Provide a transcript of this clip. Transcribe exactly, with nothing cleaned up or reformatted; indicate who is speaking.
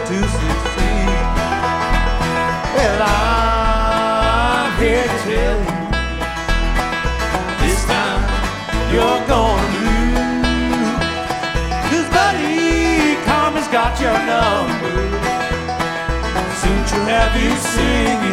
Speaker 1: to succeed. Well, I'm here to tell you, this time you're gonna lose. 'Cause buddy, karma's got your number. Soon she'll have you singing